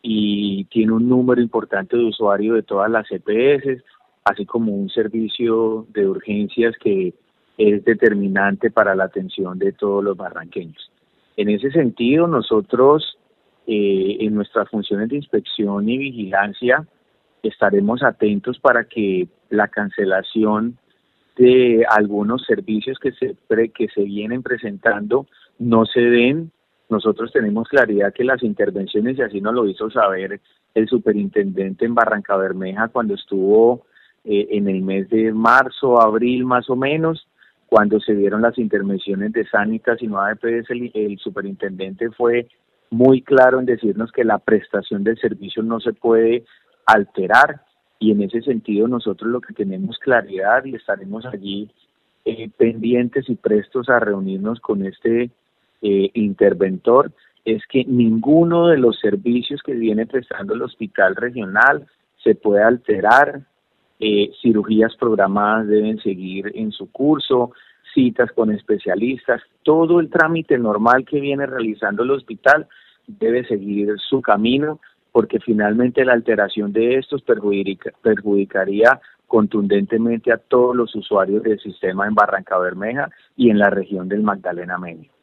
y tiene un número importante de usuarios de todas las EPS, así como un servicio de urgencias que es determinante para la atención de todos los barranqueños. En ese sentido, nosotros en nuestras funciones de inspección y vigilancia estaremos atentos para que la cancelación de algunos servicios que se vienen presentando no se den. Nosotros tenemos claridad que las intervenciones, y así nos lo hizo saber el superintendente en Barrancabermeja cuando estuvo en el mes de marzo, abril más o menos, cuando se dieron las intervenciones de Sanitas y Nueva EPS, el superintendente fue muy claro en decirnos que la prestación del servicio no se puede alterar, y en ese sentido nosotros lo que tenemos claridad y estaremos allí pendientes y prestos a reunirnos con este interventor es que ninguno de los servicios que viene prestando el hospital regional se puede alterar. Cirugías programadas deben seguir en su curso, citas con especialistas, todo el trámite normal que viene realizando el hospital debe seguir su camino, porque finalmente la alteración de estos perjudicaría contundentemente a todos los usuarios del sistema en Barrancabermeja y en la región del Magdalena Medio.